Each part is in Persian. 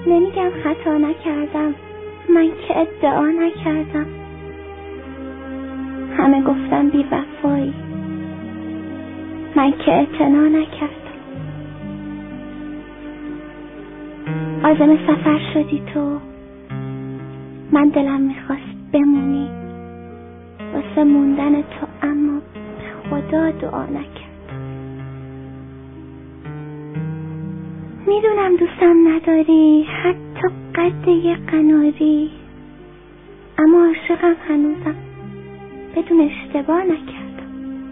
نمیگم خطا نکردم، من که ادعا نکردم. همه گفتم بی وفایی، من که اعتنا نکردم. عازم سفر شدی تو، من دلم میخواست بمونی واسه موندن تو، اما به خدا دعا نکردم. میدونم دوستم نداری، حتی قد یه قناری، اما عاشقم هنوزم، بدون اشتباه نکردم.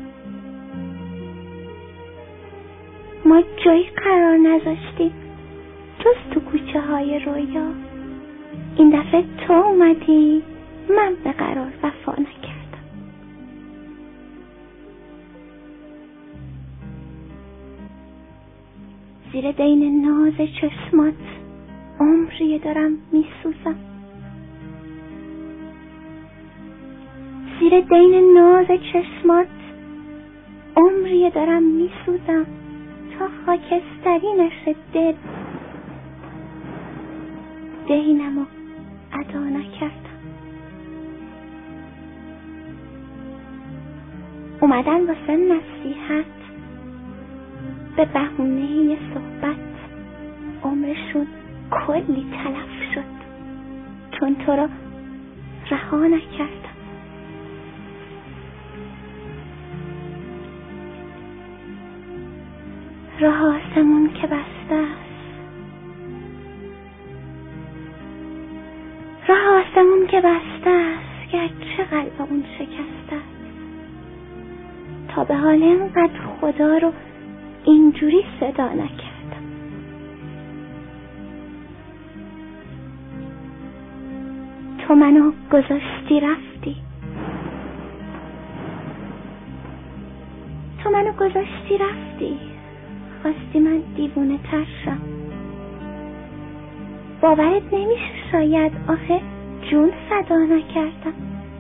ما جایی قرار نذاشتیم جز تو کوچه های رویا، این دفعه تو اومدی، من به قرار وفا نکردم. زیر دین ناز چشمات عمری دارم میسوزم، زیر دین ناز چشمات عمری دارم میسوزم، تا خاکستری نشه دل، دینمو ادا نکردم. اومدن واسه نصیحت به بهونه یه صحبت، عمرشون کلی تلف شد چون تو را رها نکردم. راه آسمون که بسته است، راه آسمون که بسته است، گرچه قلبمون شکسته است. تا به حال اینقدر خدا رو اینجوری صدا نکردم. تو منو گذاشتی رفتی، تو منو گذاشتی رفتی، خواستی من دیوونه تر شم. باورت نمیشه شاید، آخه جون فدا نکردم.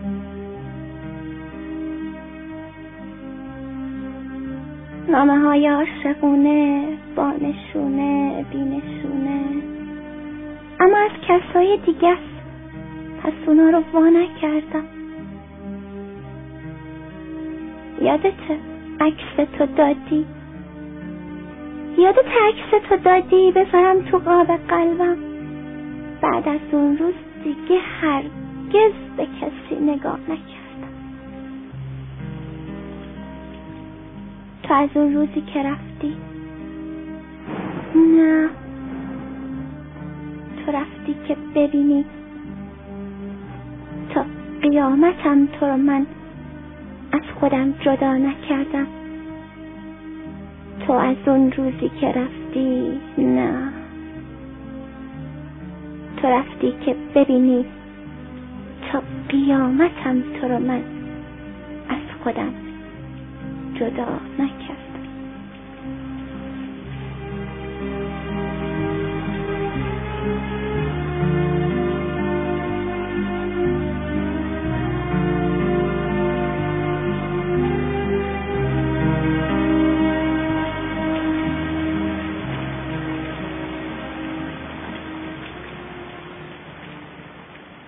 نامه های عاشقونه، با نشونه بی نشونه، اما از کسای دیگه پس اونا رو وا نکردم. یادته عکس تو دادی، یادت عکس تو دادی بذارم تو قاب قلبم. بعد از اون روز دیگه هرگز به کسی نگاه نکردم. تو از اون روزی که رفتی، نه تو رفتی که ببینی تا قیامتم تو رو من از خودم جدا نکردم. تو از اون روزی که رفتی، نه تو رفتی که ببینی تا قیامتم تو رو من از خودم جدا نکردم.